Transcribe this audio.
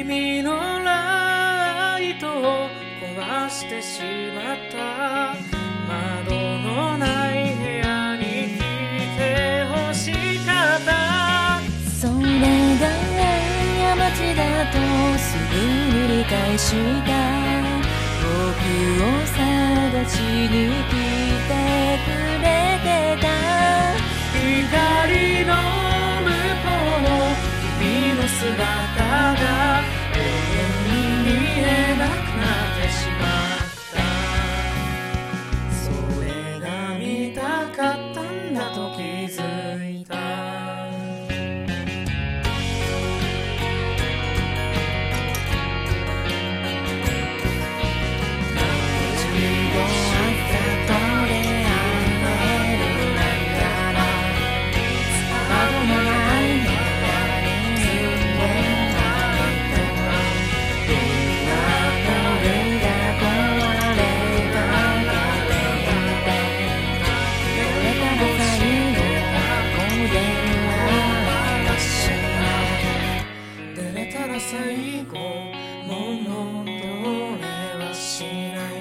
君のライトを壊してしまった。窓のない部屋に来てほしかった。 それが過ちだとすぐに理解した。僕を探しに来てくれてた。 光の向こう、君の姿が永遠に見えなくなってしまった。それが見たかったんだと気づいた。最後もう戻れはしない。